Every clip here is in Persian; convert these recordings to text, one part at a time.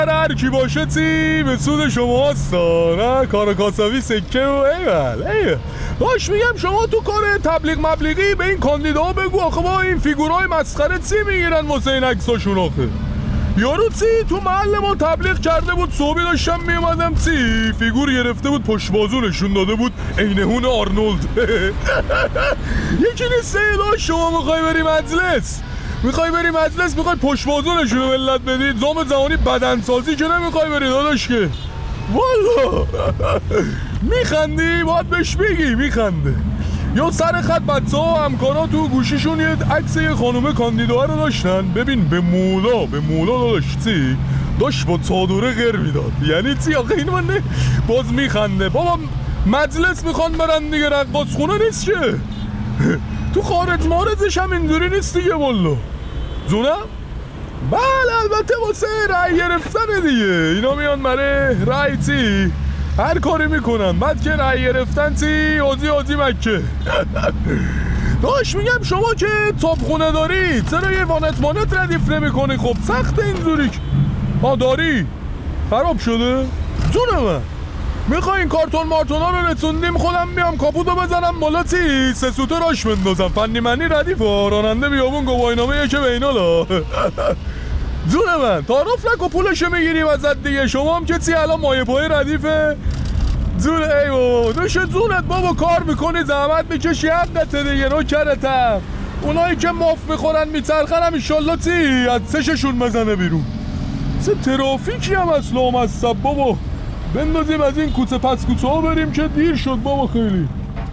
هر کی باشه تی به سود شما هستا، نه کار کاسبی سکه و ایول باش. میگم شما تو کار تبلیغ مبلیغی به این کاندیدا بگو آخه با این فیگورای مسخره تی میگیرن واسه این عکساشون. آخه یارو تی تو محل ما تبلیغ کرده بود، صبحی داشتم میومدم تی فیگور گرفته بود پشت بازو نشون داده بود عینهون آرنولد. یکی نیست داشت شما میخوای بری مجلس، میخوای پشت بازو نشون ملت بدید، زام زمانی بدنسازی که نمیخوای بری داداش که والا. میخندی باید بهش بگی میخنده. یا سر خط بچه ها و همکارا تو گوشیشون یه عکس یه خانومه کاندیدا رو داشتن، ببین به مولا داشتی داشت با چادره غیر میداد. یعنی چی آخه این من باز میخنده. بابا مجلس میخوان برن دیگه، رقاص خونه نیست که. تو خارج مارزش هم اینجوری نیست دیگه والا. جونم؟ بله البته واسه رای گرفتن دیگه، اینا میان برای رای تی هر کاری میکنن، بعد که رای گرفتن تی آزی مکه. داش میگم شما که تابخونه داری چرا یه وانت ردیف نمیکنی؟ خب سخت اینجوری داری خراب شده؟ جون من میخوای این کارتون مارتونا رو رسوندیم خودم بیام کاپوتو بزنم بالا تی سه سوته راش بندازم، فنی منی ردیف راننده بیابون گواهینامه یکه بینالا. جون من تعارف نکو پولشو میگیریم ازت دیگه، شما هم که تی الان مایه پای ردیفه. جون ایو دوش جونت بابا، کار میکنی زحمت میکشی حقته دیگه، نوکرتم. اونایی که ماف میخورن میچرخن هم ایشالله تی از سششون بزنه بیرون. چه ترافیکی هم اصلا مصب بابا، بندازیم از این کوچه پس کوچه ها بریم که دیر شد بابا خیلی.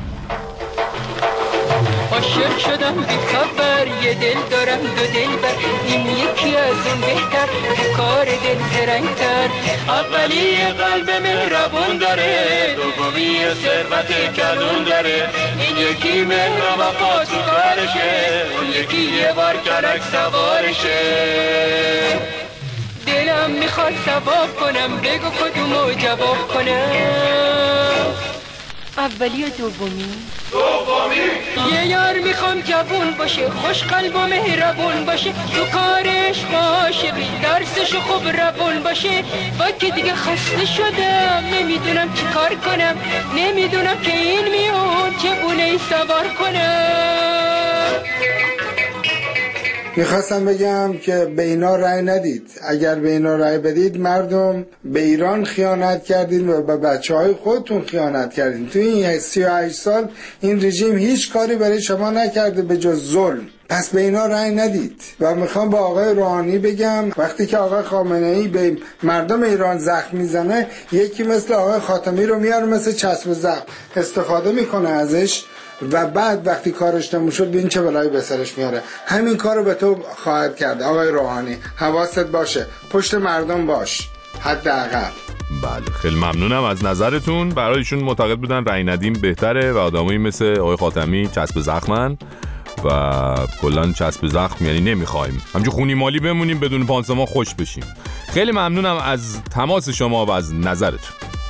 عاشق شدم بی خبر، یه دل دارم دو دل بر، این یکی از اون بهتر، تو کار دل زرنگتر. اولی قلب مهربون داره، دومی ثروت کلون داره، این یکی مهر و وفا تو کارشه، اون یکی یه بار کلک سوارشه. دلم میخواد ثواب کنم، بگو کدومو جواب کنم، اولی و دومی. یه یار میخوام جوون باشه، خوش قلب و مهربون باشه، تو کارش باشه، درسشو خوب روون باشه. با که دیگه خسته شدم، نمیدونم چی کار کنم، نمیدونم که این میون چگونه سوار کنم. میخواستم بگم که به اینا رأی ندید. اگر به اینا رأی بدید مردم به ایران خیانت کردین و به بچه‌های خودتون خیانت کردین. تو این 38 سال این رژیم هیچ کاری برای شما نکرده به جز ظلم. پس به اینا رأی ندید. و میخوام با آقای روحانی بگم وقتی که آقای خامنه‌ای به مردم ایران زخم میزنه، یکی مثل آقای خاتمی رو میاره مثل چسب زخم استفاده میکنه ازش و بعد وقتی کارش تموم شد ببین چه بلایی به سرش میاره. همین کارو به تو خواهد کرد آقای روحانی. حواست باشه، پشت مردم باش حداقل. بله خیلی ممنونم از نظرتون. برایشون معتقد بودن رأی ندیم بهتره و آدمایی مثل آقای خاتمی چسب زخمن و کلا چسب زخم یعنی نمیخوایم همچون خونی مالی بمونیم بدون پانسمان خوش بشیم. خیلی ممنونم از تماس شما و از نظرتون.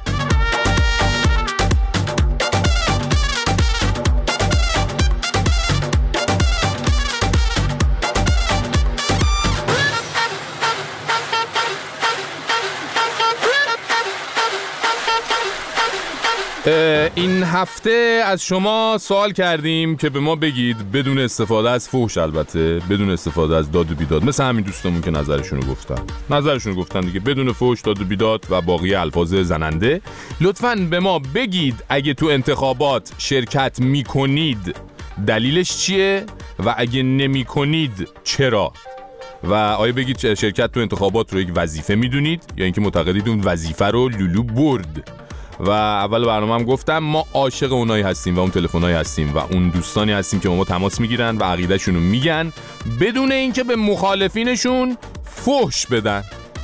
این هفته از شما سوال کردیم که به ما بگید بدون استفاده از فحش، البته بدون استفاده از داد و بیداد، مثل همین دوستمون که نظرشونو گفتن دیگه، بدون فحش، داد و بیداد و باقی الفاظ زننده. لطفاً به ما بگید اگه تو انتخابات شرکت میکنید دلیلش چیه و اگه نمیکنید چرا، و آیا بگید شرکت تو انتخابات رو یک وظیفه میدونید یا اینکه معتقدید اون وظیفه رو لولو برد. و اول برنامه هم گفتم ما عاشق اونایی هستیم و اون تلفنایی هستیم و اون دوستانی هستیم که با ما تماس میگیرن و عقیده‌شون رو میگن بدون اینکه به مخالفینشون فحش بدن.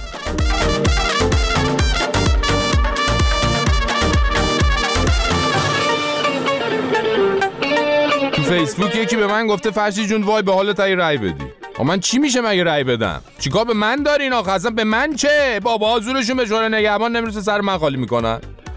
تو فیسبوک یکی به من گفته فرشی جون وای به حالت ای رای بدی. من چی میشه مگه رای بدم؟ چیکار به من دارین آخه؟ اصلا به من چه؟ بابا حضورشون به شورای نگهبان نمیرسه سر من خالی میکنن.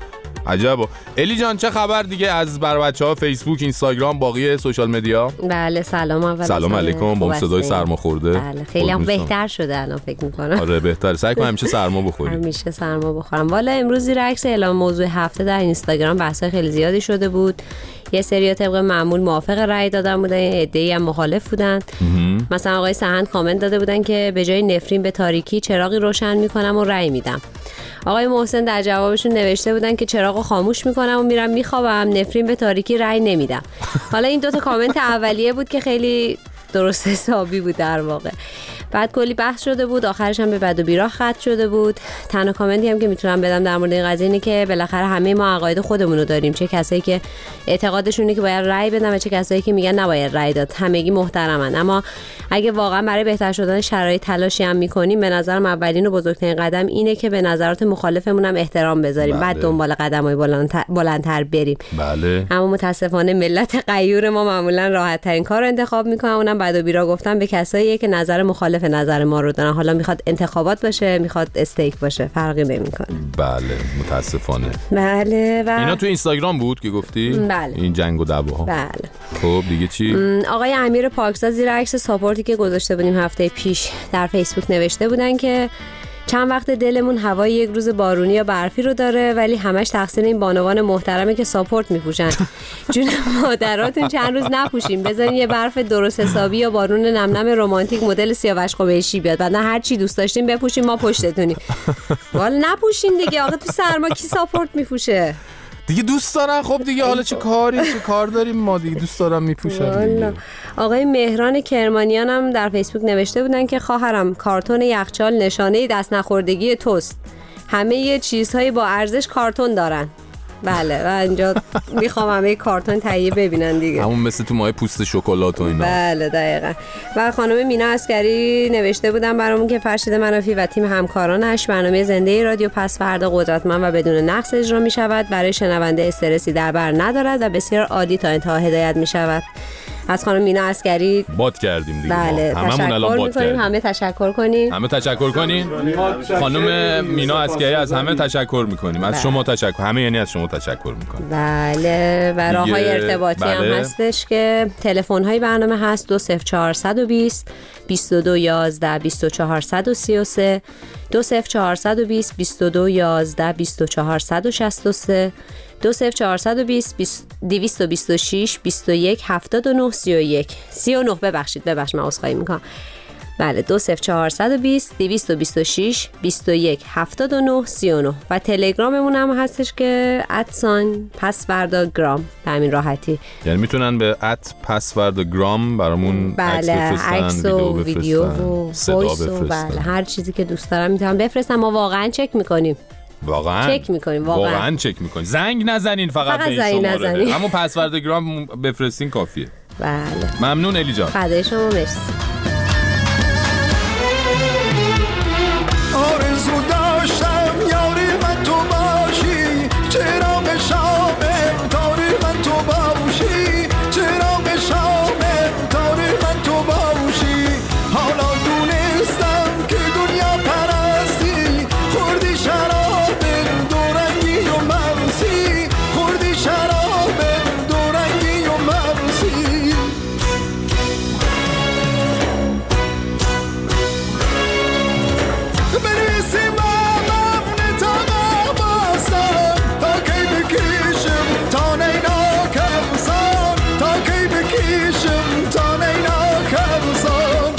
عجبا. الی جان چه خبر دیگه از بر بچه‌ها فیسبوک، اینستاگرام، باقی سوشال مدیا؟ بله سلام علیکم. با صدای سرما خورده. بله خیلی هم بهتر شده الان فکر می‌کنم. آره بهتره. سعی کن همیشه سرما بخوری. همیشه سرما بخورم. والا امروز زیر عکس اعلام موضوع هفته در اینستاگرام بحث‌های خیلی زیادی شده بود. یه سری طبق معمول موافق رأی دادن بودن، عده‌ای هم مخالف بودن. مثلا آقای سهند کامنت داده بودن که به جای نفرین به تاریکی چراغی روشن می‌کنم و رأی میدم. آقای محسن در جوابشون نوشته بودن که چراغو خاموش میکنم و میرم میخوابم، نفرین به تاریکی رأی نمیدم. حالا این 2 تا کامنت اولیه بود که خیلی درست حسابی بود در واقع. بعد کلی بحث شده بود، آخرش هم به بد و بیراه ختم شده بود. تنها کامنتی هم که میتونم بدم در مورد این قضیه اینه که بالاخره همه ما عقاید خودمون رو داریم، چه کسایی که اعتقادشونه که باید رأی بدن و چه کسایی که میگن نباید رأی داد. همگی محترمن، اما اگه واقعا برای بهتر شدن شرایط تلاشی هم میکنیم، به نظرم اولین و بزرگترین قدم اینه که به نظرات مخالفمون هم احترام بذاریم. بعد دنبال قدم‌های بلندتر بریم. بله. اما متاسفانه ملت غیور ما معمولا راحت ترین کار رو انتخاب میکنن، اونم بد و بیرا گفتن به کسایی که نظر مخالف نظر ما رو دارن. حالا میخواد انتخابات باشه، میخواد استیک باشه، فرقی نمیکنه. بله متاسفانه. بله. و اینا تو اینستاگرام بود که گفتی؟ بله. این جنگ و دعواها. بله. خب دیگه چی؟ آقای امیر پاکزاد زیر عکس ساپورتی که گذاشته بودیم هفته پیش در فیسبوک نوشته بودن که چند وقت دلمون هوای یک روز بارونی یا برفی رو داره، ولی همش تقصیر این بانوان محترمه که ساپورت میپوشن. جون مادراتون چند روز نپوشین، بذارین یه برف درست حسابی یا بارون نمنم رمانتیک مدل سیاوش قبیشی بیاد، بعدا هر چی دوست داشتین بپوشین، ما پشتتونیم. والا نپوشین دیگه آقا، تو سرما کی ساپورت میپوشه دیگه؟ دوست دارن. خب دیگه حالا چه کار داریم ما دیگه، دوست دارم میپوشن. آقای مهران کرمانیان هم در فیسبوک نوشته بودن که خواهرم کارتون یخچال نشانه دست نخوردگی توست، همه چیزهای با ارزش کارتون دارن. بله و اینجا میخوام همه کارتون تهیه ببینن دیگه، همون مثل تو ماه پوست شکلات و اینا. بله دقیقاً. و خانم مینا عسکری نوشته بودن برامون که فرشید منافی و تیم همکارانش برنامه زنده رادیو پس فردا قدرتمند و بدون نقص اجرا می شود، برای شنونده استرسی در بر ندارد و بسیار عادی تا انتها هدایت می شود. از خانم مینا عسکری باد کردیم دیگه. بله هممون الان باد کردیم. همه تشکر کنیم. خانم مینا عسکری از همه تشکر میکنیم. از شما تشکر، همه یعنی از شما تشکر میکنیم. بله و راههای ارتباطی هم هستش که تلفن های برنامه هست 20420 2211 24133 20420 2211 24163 20420 226 21 79 31 39 ببخشید من عذرخواهی میکنم. بله 20420 226 21 79 39 و تلگراممون هم هستش که @پسورداگرام به همین راحتی، یعنی میتونن به @پسورداگرام برامون بله عکس و ویدیو و صدا بفرستن. بله هر چیزی که دوست دارن میتونن بفرستن، ما واقعا چک میکنیم. واقعا چک میکنیم. زنگ نزنین فقط به این شماره، همون پسورداگرام بفرستین کافیه. بله ممنون الی جان. فدای شما، مرسی. آرزو داشتم یاری من تو باشی، چرا به شام تاری من تو باشی، چرا به شام تاری من تو باشی. حالا دونستم که دنیا پرستی، خوردی شراب دورنگی و مرسی، خوردی شراب دورنگی و مرسی. بنویسیم ممنون تا نباستم، تا کی بکشم تا نینا کمسان، تا کی بکشم تا نینا کمسان.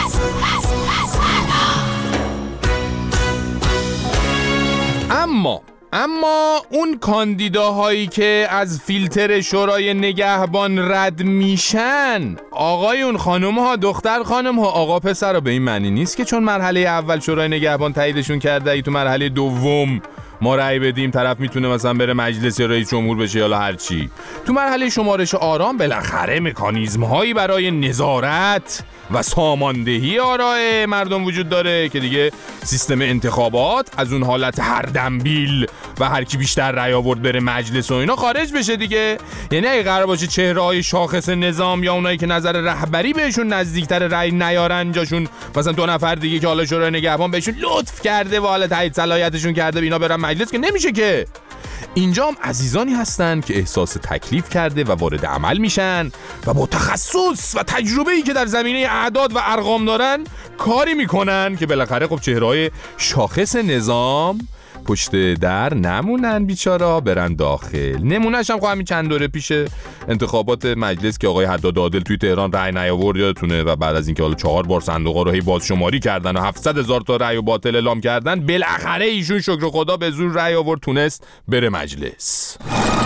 اما اون کاندیداهایی که از فیلتر شورای نگهبان رد میشن، آقایون خانم ها، دختر خانم ها، آقا پسر ها، به این معنی نیست که چون مرحله اول شورای نگهبان تاییدشون کرده ای تو مرحله دوم ما رأی بدیم طرف میتونه مثلا بره مجلس یا رئیس جمهور بشه یا هر چی. تو مرحله شمارش آرام بالاخره مکانیزم هایی برای نظارت و ساماندهی آراء مردم وجود داره که دیگه سیستم انتخابات از اون حالت هر دنبیل و هر کی بیشتر رأی آورد بره مجلس و اینا خارج بشه دیگه. یعنی اگه قرار باشه چهره‌های شاخص نظام یا اونایی که نظر رهبری بهشون نزدیکتر رأی نیارن جاشون مثلا 2 نفر دیگه که حالا شورای نگهبان بهشون لطف کرده و حالا تایید صلاحیتشون کرده اینا برن مجلس، که نمیشه که. اینجا هم عزیزانی هستن که احساس تکلیف کرده و وارد عمل میشن و با تخصص و تجربه‌ای که در زمینه اعداد و ارقام دارن کاری میکنن که بالاخره خب چهره‌های شاخص نظام پشت در نمونن، بیچاره‌ها برن داخل. نمونهش هم خب همین چند دوره پیش انتخابات مجلس که آقای حداد عادل توی تهران رأی نیاورد یادتونه و بعد از اینکه حالا 4 بار صندوق‌ها رو هی بازشماری کردن و 700,000 تا رأی باطل اعلام کردن، بالاخره ایشون شکر خدا به زور رأی آورد تونست بره مجلس.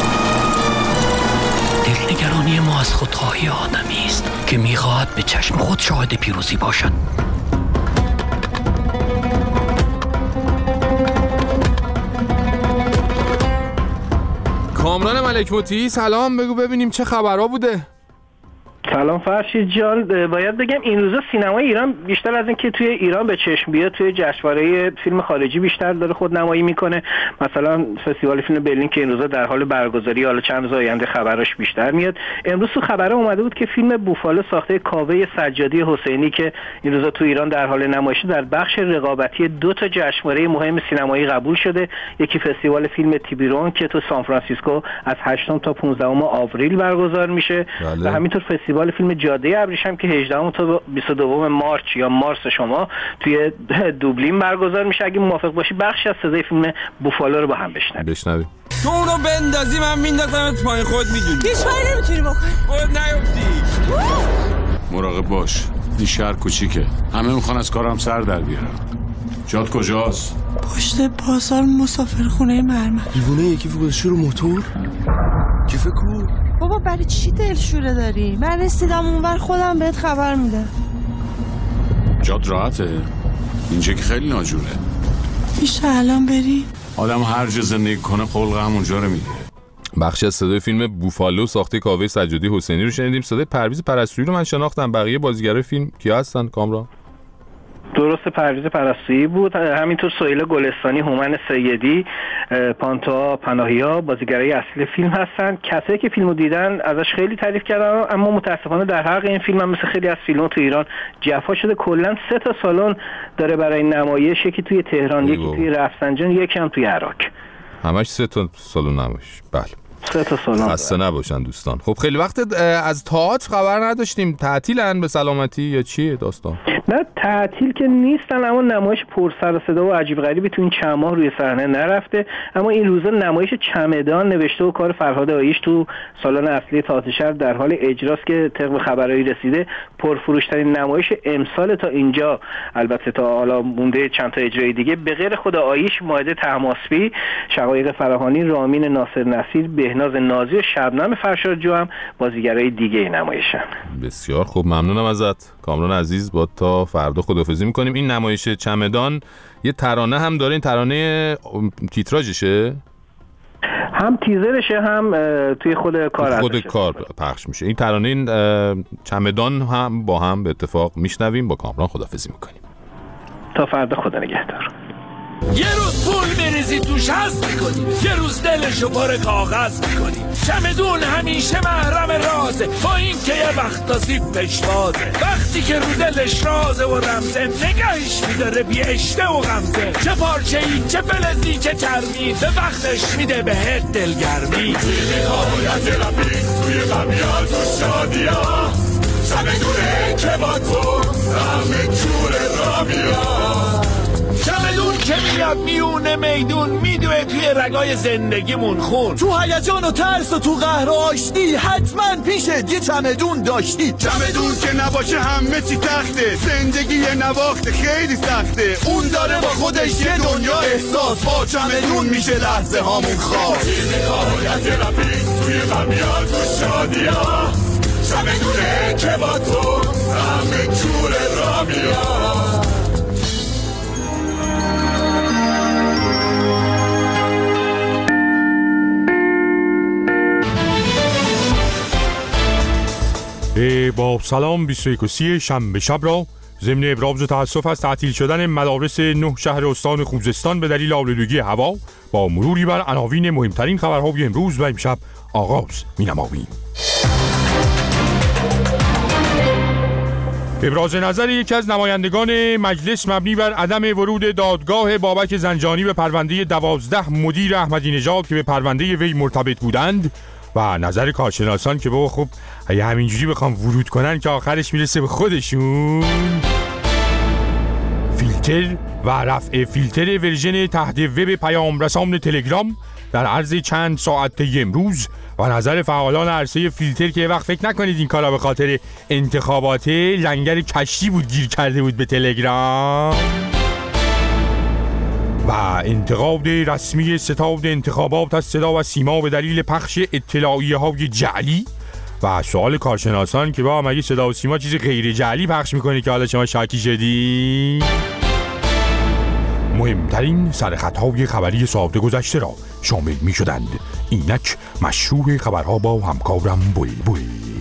دلنگرانی ما از خودخواهی آدمی است که می‌خواهد به چشم خود شاهد پیروزی باشد. کامران ملک موتی سلام، بگو ببینیم چه خبرها بوده. سلام فرشید جان، باید بگم این روزا سینمای ایران بیشتر از اینکه توی ایران به چشم بیاد توی جشنواره فیلم خارجی بیشتر داره خودنمایی میکنه. مثلا فستیوال فیلم برلین که این روزا در حال برگزاری، حالا چند روز آینده خبراش بیشتر میاد. امروز تو خبرها اومده بود که فیلم بوفالو ساخته کاوه سجادی حسینی که این روزا تو ایران در حال نمایش در بخش رقابتی 2 تا جشنواره مهم سینمایی قبول شده. یکی فستیوال فیلم تیبیرون که تو سان فرانسیسکو از 8 تا 15 آوریل برگزار میشه و همینطور فستیوال فیلم جاده ابریشم که 18 تا 22 مارچ یا مارس شما توی دوبلین برگزار میشه. اگه موافق باشی بخشی از صدای فیلم بوفالو رو با هم بشنویم. تو اونو بندازی من میندازمت پایین، خود میدونی هیچ کاری نمیتونی بکنی، خود نیفتی. مراقب باش، این شهر کوچیکه، همه میخوان از کارم سر در بیارم. جات کجاست؟ پشت بازار مسافرخونه مرمر. دیوونه یکی فوقش رو موتور کیف کو. بابا برای چی دلشوره داری؟ من رسیدم اونور خودم بهت خبر میده. جات راحته؟ اینجا که خیلی ناجوره. میشه الان بری؟ آدم هر جا زندگی کنه خلق همونجا رو میگیره. بخشی از صدای فیلم بوفالو ساخته کاوه سجادی حسینی رو شنیدیم. صدای پرویز پرستویی رو من شناختم. بقیه بازیگرای فیلم کیا هستن کامران؟ درست، پرویز پرستویی بود، همینطور سهیل گلستانی، هومن سیدی، پانتا پناهیا بازیگرای اصلی فیلم هستن. کسایی که فیلمو دیدن ازش خیلی تعریف کردن، اما متاسفانه در حق این فیلم هم مثل خیلی از فیلم‌ها تو ایران جفا شده. کلا 3 تا سالن داره برای نمایش، یکی توی تهران، یکی توی رفسنجان، یکی هم توی عراق. همش 3 تا سالن نمایش. بله 3 تا سالن. خسته نباشن دوستان. خب خیلی وقت از تئاتر خبر نداشتیم. تعطیلن به سلامتی یا چیه داستان؟ نه تعطیل که نیستن، اما نمایش پر سر و صدا و عجیب غریبی تو این چند ماه روی صحنه نرفته. اما این روزا نمایش چمدان نوشته و کار فرهاد آیش تو سالن اصلی تئاتر شهر در حال اجراست که طبق خبرایی رسیده پرفروش‌ترین نمایش امسال تا اینجا. البته تا حالا مونده چند تا اجرای دیگه به غیر خود آیش، مائده طهماسبی، شقایق فراهانی، رامین ناصر نصیر، بهناز نازی و شبنم فرشادجو هم بازیگرای دیگه این نمایشن. بسیار خوب، ممنونم ازت کامران عزیز. با تا فردا خداحافظی میکنیم. این نمایش چمدان یه ترانه هم داره، این ترانه تیتراژشه؟ هم تیزرشه هم توی خود کار پخش میشه. این ترانه این چمدان هم با هم به اتفاق میشنویم. با کامران خداحافظی میکنیم تا فردا. خدا نگهدار. یه روز پول میریزی توش هست میکنی، یه روز دلشو پر کاغذ میکنی. چمدون همیشه محرم رازه، با این که یه وقت زیپش بازه. وقتی که رو دلش رازه و رمزه، نگهش میداره بیشته و غمزه. چه پارچه ای چه فلزی چه چرمی، به وقتش میده بهت دلگرمی. توی نهایت رفیق، توی غمیا تو شادیا، چمدونه که با تو همه جور را بیا. چمدون که میاد میونه میدون، میدوه توی رگای زندگیمون خون. تو هیجان و ترس و تو قهر و آشتی، حتما پیشت یه چمدون داشتی. چمدون که نباشه همه چی تخته، زندگی یه نواخته خیلی سخته. اون داره با خودش یه دنیا احساس، با چمدون میشه لحظه هامون خاص. توی نهایت رفیق، توی غمیا تو شادیا، چمدونه که با تو همه جور را بیا. با سلام 21 شنبه شب را ضمن ابراز تأسف از تعطیل شدن مدارس 9 شهر استان خوزستان به دلیل آلودگی هوا با مروری بر عناوین مهمترین خبرهای امروز و امشب آغاز می‌نماییم. ابراز نظر یکی از نمایندگان مجلس مبنی بر عدم ورود دادگاه بابک زنجانی به پرونده 12 مدیر احمدی نژاد که به پرونده وی مرتبط بودند و نظر کارشناسان که بابا خب اگه همینجوری بخوام ورود کنن که آخرش میرسه به خودشون. فیلتر و رفع فیلتر ورژن تحت وب پیام رسان تلگرام در عرض چند ساعت امروز و نظر فعالان عرصه فیلتر که وقت فکر نکنید این کارا به خاطر انتخابات لنگر کشتی بود گیر کرده بود به تلگرام. و انتقاد رسمی ستاد انتخابات از صدا و سیما به دلیل پخش اطلاعیه های جعلی و سوال کارشناسان که با مگه صدا و سیما چیز غیر جعلی پخش میکنه که حالا شما شاکی شدی؟ مهمترین سرخطهای خبری ساعت گذشته را شامل می شدند. اینک مشروع خبرها با همکارم بلبل.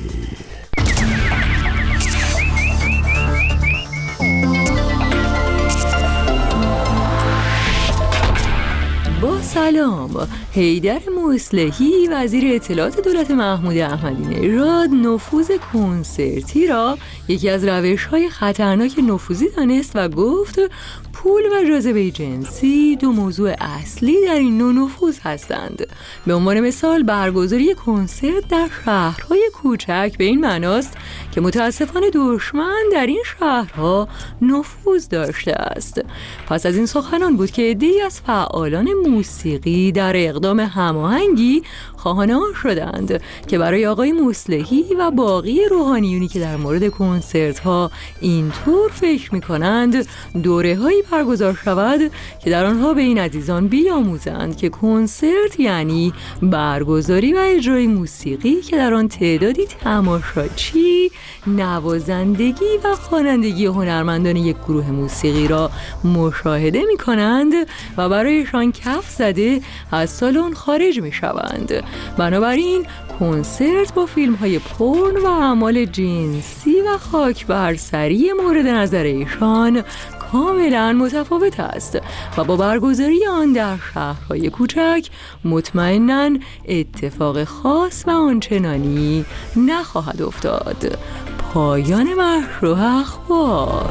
با سلام. حیدر مصلحی وزیر اطلاعات دولت محمود احمدی نژاد نفوذ کنسرتی را یکی از روش‌های خطرناک نفوذی دانست و گفت پول و جاذبه جنسی دو موضوع اصلی در این نوع نفوذ هستند. به عنوان مثال برگزاری کنسرت در شهرهای کوچک به این معناست که متاسفانه دشمن در این شهرها نفوذ داشته است. پس از این سخنان بود که عده‌ای از فعالان موسیقی در اقدام هماهنگی خواهان آن شدند که برای آقای مصلحی و باقی روحانیونی که در مورد کنسرت ها اینطور فکر می کنند دوره‌هایی برگزار شود که در آنها به این عزیزان بیاموزند که کنسرت یعنی برگزاری و اجرای موسیقی که در آن تعدادی تماشاچی نوازندگی و خوانندگی هنرمندان یک گروه موسیقی را مشاهده می کنند و برایشان کف زده از سالن خارج می شوند. بنابراین کنسرت با فیلم های پورن و اعمال جنسی و خاک بر سری مورد نظر ایشان کاملا متفاوت است و با برگزاری آن در شهرهای کوچک مطمئناً اتفاق خاص و آنچنانی نخواهد افتاد. پایان مشروع اخبار.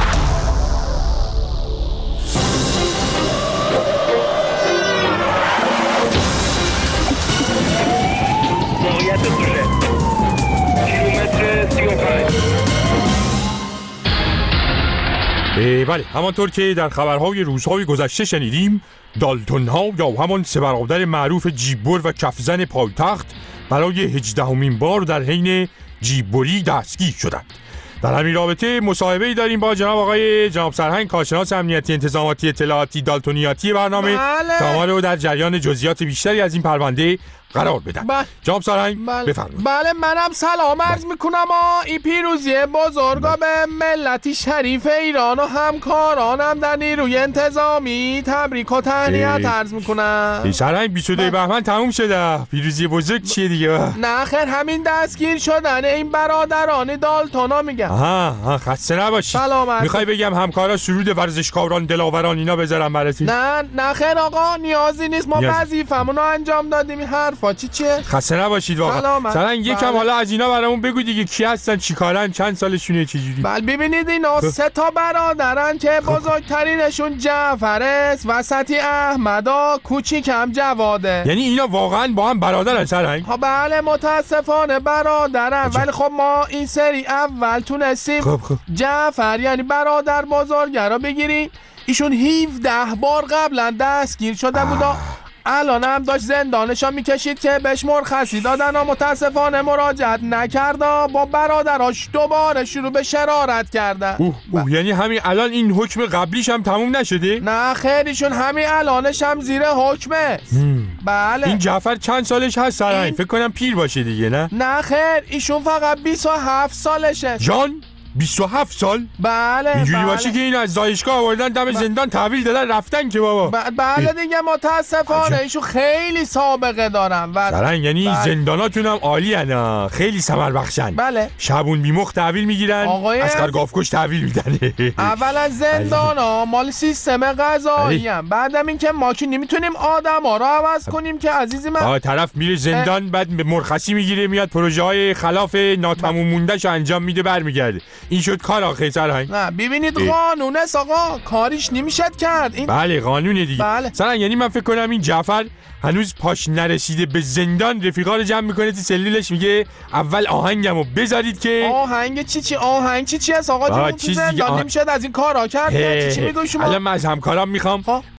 بله، همانطور که در خبرهای روزهای گذشته شنیدیم، دالتون ها یا همان سه برادر معروف جیببر و کفزن پایتخت برای 18مین بار در حین جیببری دستگیر شدند. در همین رابطه مصاحبه‌ای داریم با جناب سرهنگ کارشناس امنیتی انتظاماتی اطلاعاتی دالتونیاتی برنامه تا ما رو در جریان جزئیات بیشتری از این پرونده قرار بدن. جناب سرهنگ بفرمایید. بله، منم سلام عرض میکنم. این پیروزی بزرگا به ملتی شریف ایران و همکارانم در نیروی انتظامی تبریک و تهنیت عرض میکنم. سرهنگ 22 بهمن تموم شده. پیروزی بزرگ چیه دیگه؟ نه خیر، همین دستگیر شدن این برادران دالتونا میگم. آها، خسته نباشی. سلامت. میخوای بگم همکارا سرود ورزشکاران دلاوران اینا بذارم برات؟ نه خیر آقا، نیازی نیست. ما وظیفمون رو انجام دادیم. حرفا چیه؟ خسته نباشید واقعا. سرهنگ یکم حالا از اینا برامون بگو دیگه، کی هستن، چیکارن، چند سالشونه، چجوری؟ بله ببینید اینا سه تا برادرن که بزرگترینشون جعفر است، وسطی احمدا، کوچیکم جواده. یعنی اینا واقعا با هم برادرن سرهنگ؟ ها بله، متاسفانه برادرن. ولی خب ما این سری اول تونستیم جعفر یعنی برادر بزرگه رو بگیریم. ایشون 17 بار قبلا دستگیر شده بود. الان هم داشت زندانشا میکشید که بهش مرخصی دادن و متاسفانه مراجعت نکرد. با برادراش دوباره شروع به شرارت کردن. یعنی همین الان این حکم قبلیش هم تموم نشده؟ نه خیریشون همین الانش هم زیر حکمه. بله. این جعفر چند سالش هست سرهنگ؟ فکر کنم پیر باشه دیگه. نه خیر، ایشون فقط 27 سالشه. جان 27 سال؟ بله. اینجوری باشه که اینو از دانشگاه آوردن دم زندان تحویل دادن رفتن که بابا. بله دیگه، متاسفانه ایشون خیلی سابقه دارن. سرهنگ یعنی زنداناتون هم عالی هن، خیلی ثمر بخشن. بله. شبون بیمخ تحویل میگیرن، اسکر گافکش تحویل میدن. اولا زندانا مال سیستم قضایی هم، بعدم این که ما که نمیتونیم آدما رو عوض کنیم که عزیزی من. طرف میره زندان بعد مرخصی میگیره میاد پروژه های خلاف ناتمام موندهشو انجام میده برمیگرده. این شد کار آخه سرهنگ. نه ببینید قانون است آقا، کاریش نمیشد کرد این. بله قانونه دیگه. بله. سرهنگ یعنی من فکر کنم این جعفر هنوز پاش نرسیده به زندان، رفیقا رو جمع میکنه تو سلولش میگه اول آهنگمو بذارید که آهنگ چی آهنگ چی است آقا جون؟ تو زندان نمیشد از این کارا کرد. چی میگوی شما؟ الان من از همکارام میخوام